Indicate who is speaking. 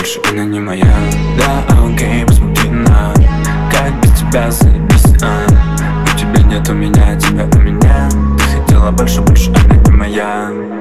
Speaker 1: больше она не моя. Да, окей, посмотри на, как без тебя заебись, У тебя нет у меня, тебя у меня. Ты хотела больше, больше она не моя.